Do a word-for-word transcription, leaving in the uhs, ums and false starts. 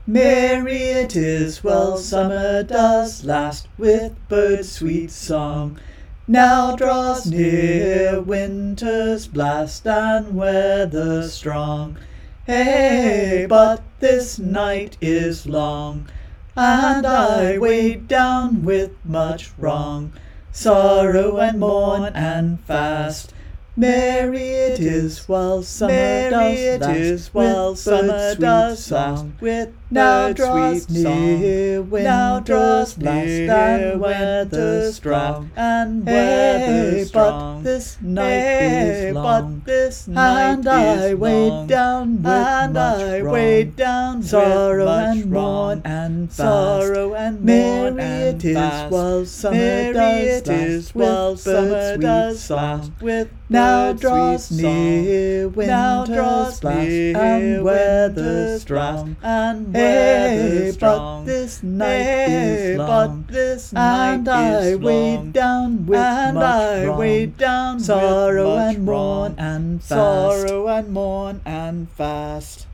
Merry it is while summer does last, with birds' sweet song. Now draws near winter's blast and weather strong. Hey, but this night is long, and I weighed down with much wrong, sorrow and mourn and fast. Merry it is while summer Merry does it last, is while with summer birds' does sweet last, song. with Now birds' draws sweet song. near Now draws winter's blast near and weather winter's strong, draft and Hey, weather but strong. This night Hey, is but long, this night and I is weighed long, down with and much I wrong, weighed down with sorrow much and mourn wrong, and fast. sorrow and Merry mourn and it is fast. while summer Merry does it last, is with while birds' summer sweet does song. last, with Now birds' draws sweet song. near Now winter's draws blast near and weather winter's strong, blast and hey, weather strong. but this night Hey, is but long, this night and I is weighed long, down with and much I wrong, weighed down sorrow with much and mourn wrong, and fast. sorrow and mourn and fast.